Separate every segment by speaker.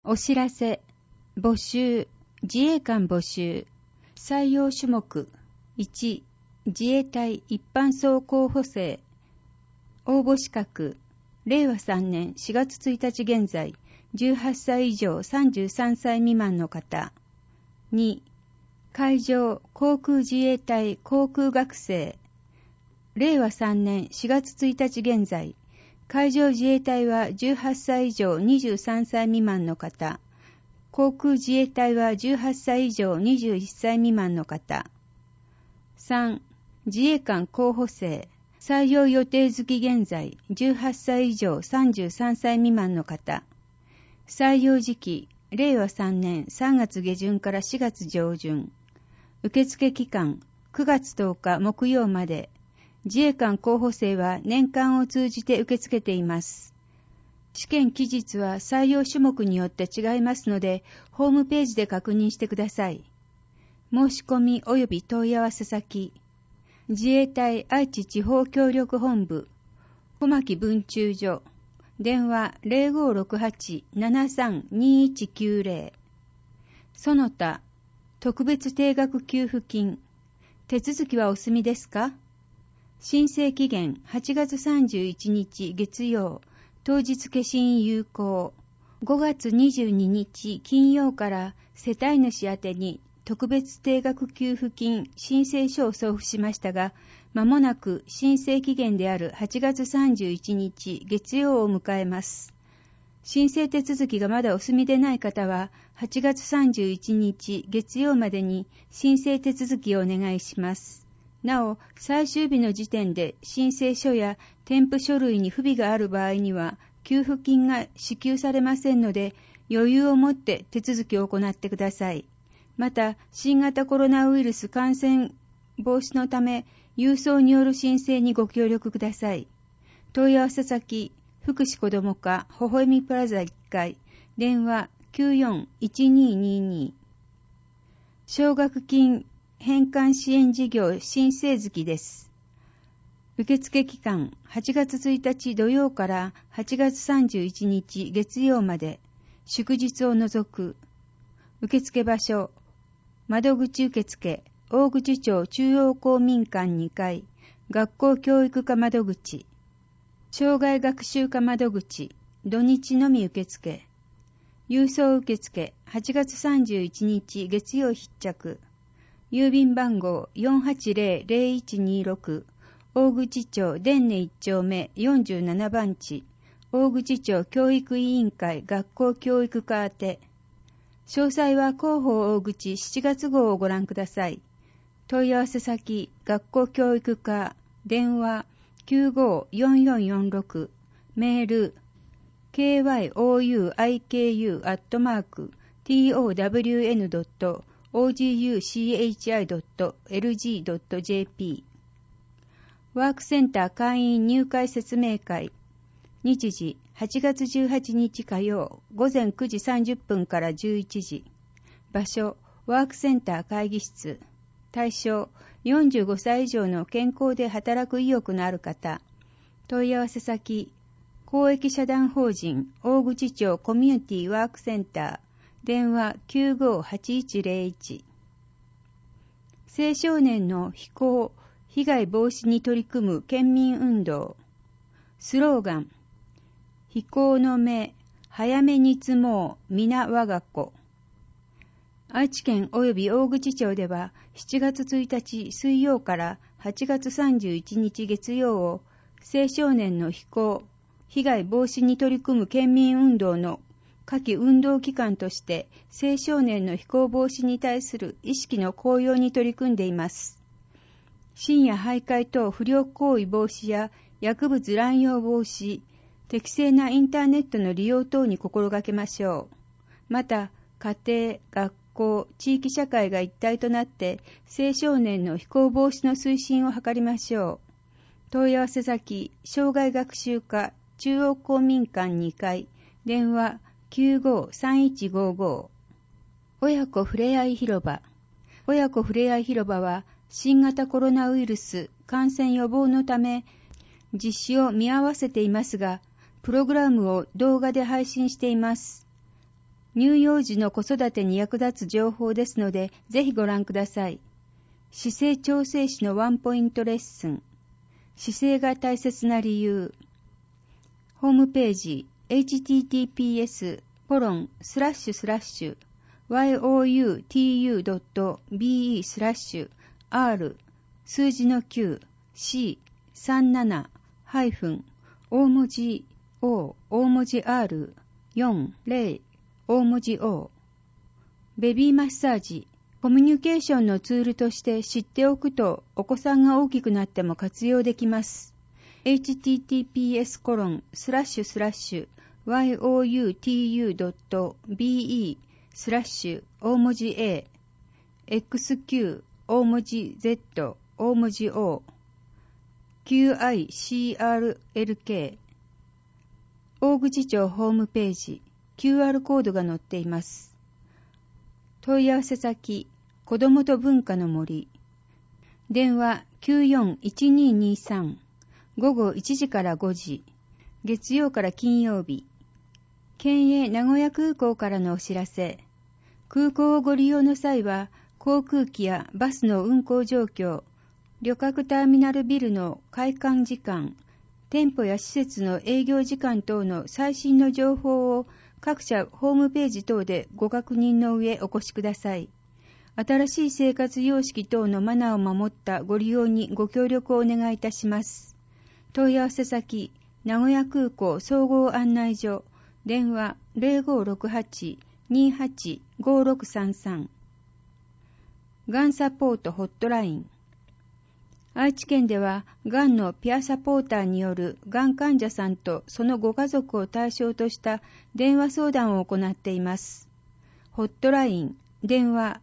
Speaker 1: お知らせ、募集、自衛官募集、採用種目、1、自衛隊一般総候補生、応募資格、令和3年4月1日現在、18歳以上33歳未満の方、2、海上航空自衛隊航空学生、令和3年4月1日現在、海上自衛隊は18歳以上23歳未満の方、航空自衛隊は18歳以上21歳未満の方。3、自衛官候補生、採用予定月現在、18歳以上33歳未満の方。採用時期、令和3年3月下旬から4月上旬。受付期間、9月10日木曜まで。自衛官候補生は年間を通じて受け付けています。試験期日は採用種目によって違いますので、ホームページで確認してください。申し込み及び問い合わせ先、自衛隊愛知地方協力本部、小牧分駐所、電話 0568-732190。その他、特別定額給付金、手続きはお済みですか？申請期限8月31日月曜、当日消印有効。5月22日金曜から世帯主宛てに特別定額給付金申請書を送付しましたが、まもなく申請期限である8月31日月曜を迎えます。申請手続きがまだお済みでない方は、8月31日月曜までに申請手続きをお願いします。なお、最終日の時点で申請書や添付書類に不備がある場合には、給付金が支給されませんので、余裕を持って手続きを行ってください。また、新型コロナウイルス感染防止のため、郵送による申請にご協力ください。問い合わせ先、福祉子ども課ほほえみプラザ1階、電話 94-1222。奨学金返還支援事業申請月です。受付期間8月1日土曜から8月31日月曜まで、祝日を除く。受付場所、窓口受付、大口町中央公民館2階、学校教育課窓口、障害学習課窓口、土日のみ受付。郵送受付8月31日月曜必着。郵便番号 480-0126、大口町伝根1丁目47番地、大口町教育委員会学校教育課宛て。詳細は広報大口7月号をご覧ください。問い合わせ先、学校教育課、電話 954446、メール、kyoun.oguchi.lg.jp。 ワークセンター会員入会説明会。日時8月18日火曜午前9時30分から11時。場所、ワークセンター会議室。対象、45歳以上の健康で働く意欲のある方。問い合わせ先、公益社団法人大口町コミュニティワークセンター。電話 958101。 青少年の非行・被害防止に取り組む県民運動。スローガン、非行の芽、早めに摘もう皆我が子。愛知県及び大口町では7月1日水曜から8月31日月曜を青少年の非行・被害防止に取り組む県民運動の夏季運動期間として青少年の非行防止に対する意識の高揚に取り組んでいます。深夜徘徊等不良行為防止や薬物乱用防止、適正なインターネットの利用等に心がけましょう。また、家庭、学校、地域社会が一体となって青少年の非行防止の推進を図りましょう。問い合わせ先、障害学習課中央公民館2階、電話953155。親子ふれあい広場。親子ふれあい広場は新型コロナウイルス感染予防のため実施を見合わせていますが、プログラムを動画で配信しています。 乳幼児の子育てに役立つ情報ですので、ぜひご覧ください。姿勢調整士のワンポイントレッスン。姿勢が大切な理由。ホームページ https://youtu.be/r 数字の 9C37 大文字 O 大文字 R40 大文字 O。 ベビーマッサージ。コミュニケーションのツールとして知っておくとお子さんが大きくなっても活用できます。https://youtu.be/ 大文字 A xq 大文字 Z 大文字 O QICRLK 大口町ホームページ QR コードが載っています。問い合わせ先、子どもと文化の森。電話 941223 午後1時から5時。月曜から金曜日。県営名古屋空港からのお知らせ。空港をご利用の際は、航空機やバスの運行状況、旅客ターミナルビルの開館時間、店舗や施設の営業時間等の最新の情報を各社ホームページ等でご確認の上お越しください。新しい生活様式等のマナーを守ったご利用にご協力をお願いいたします。問い合わせ先、名古屋空港総合案内所、電話 0568-285633。がんサポートホットライン。愛知県では、がんのピアサポーターによるがん患者さんとそのご家族を対象とした電話相談を行っています。ホットライン、電話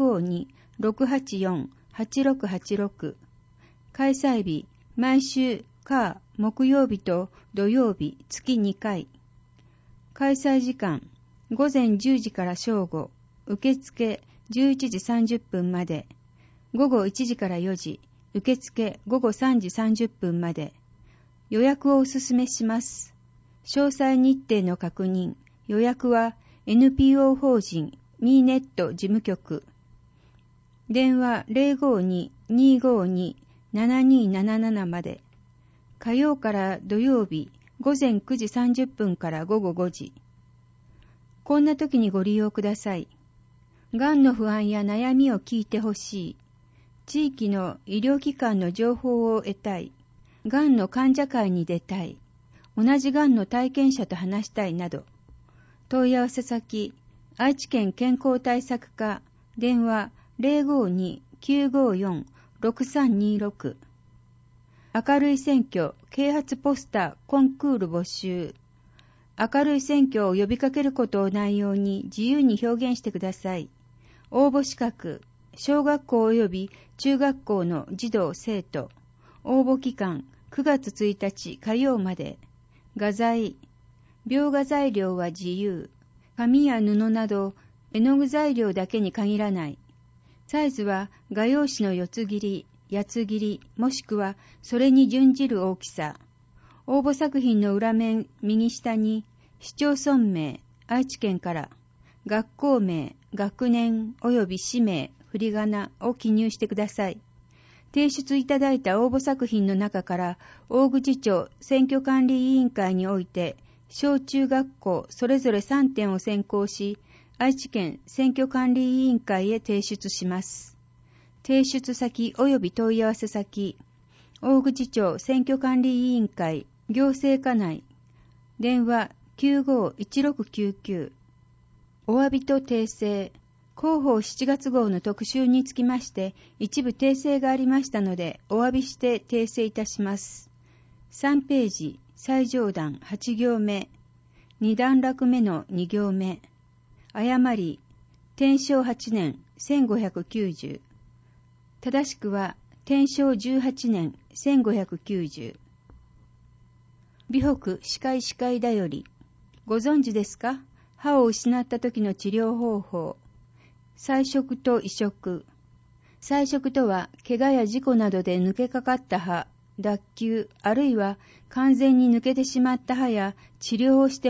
Speaker 1: 052-684-8686。開催日、毎週火、木曜日と土曜日、月2回。開催時間、午前10時から正午、受付11時30分まで。午後1時から4時、受付午後3時30分まで。予約をお勧めします。詳細日程の確認、予約は NPO 法人ミーネット事務局。電話 052-252-7277 まで。火曜から土曜日、午前9時30分から午後5時。こんな時にご利用ください。がんの不安や悩みを聞いてほしい。地域の医療機関の情報を得たい。がんの患者会に出たい。同じがんの体験者と話したいなど。問い合わせ先、愛知県健康対策課、電話 052-954-6326。明るい選挙、啓発ポスター、コンクール募集。明るい選挙を呼びかけることを内容に自由に表現してください。応募資格、小学校及び中学校の児童生徒。応募期間9月1日火曜まで。画材、描画材料は自由。紙や布など絵の具材料だけに限らない。サイズは画用紙の四つ切り、八つ切り、もしくはそれに準じる大きさ。応募作品の裏面右下に市町村名、愛知県から、学校名、学年及び氏名、振り仮名を記入してください。提出いただいた応募作品の中から大口町選挙管理委員会において小中学校それぞれ3点を選考し、愛知県選挙管理委員会へ提出します。提出先及び問い合わせ先、大口町選挙管理委員会行政課内、電話 951699。お詫びと訂正。広報7月号の特集につきまして一部訂正がありましたのでお詫びして訂正いたします。3ページ最上段8行目、2段落目の2行目。誤り、天正8年1590。正しくは天正18年1590。美北歯科だより。ご存知ですか？歯を失った時の治療方法。彩色と移植。彩色とは、怪我や事故などで抜けかかった歯、脱臼、あるいは完全に抜けてしまった歯や治療をしても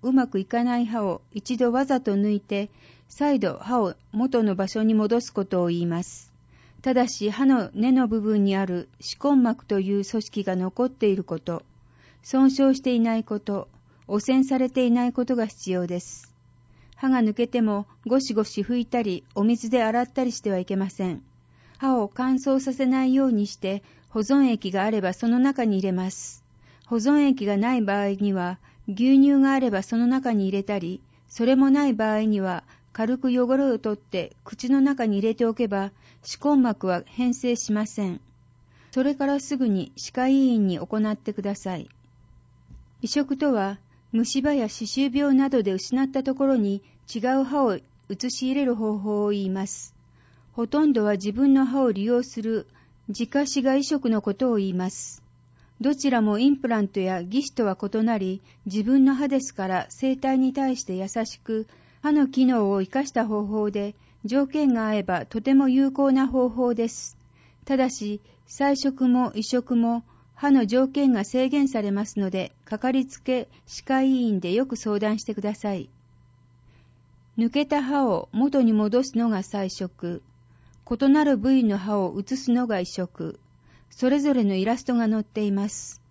Speaker 1: うまくいかない歯を一度わざと抜いて、再度歯を元の場所に戻すことを言います。ただし歯の根の部分にある歯根膜という組織が残っていること、損傷していないこと、汚染されていないことが必要です。歯が抜けてもゴシゴシ拭いたりお水で洗ったりしてはいけません。歯を乾燥させないようにして保存液があればその中に入れます。保存液がない場合には牛乳があればその中に入れたり、それもない場合には軽く汚れを取って口の中に入れておけば歯根膜は変性しません。それからすぐに歯科医院に行ってください。移植とは虫歯や歯周病などで失ったところに違う歯を移し入れる方法を言います。ほとんどは自分の歯を利用する自家歯科移植のことを言います。どちらもインプラントや義歯とは異なり、自分の歯ですから生体に対して優しく、歯の機能を生かした方法で、条件が合えばとても有効な方法です。ただし、再植も移植も歯の条件が制限されますので、かかりつけ歯科医院でよく相談してください。抜けた歯を元に戻すのが再植、異なる部位の歯を移すのが移植、それぞれのイラストが載っています。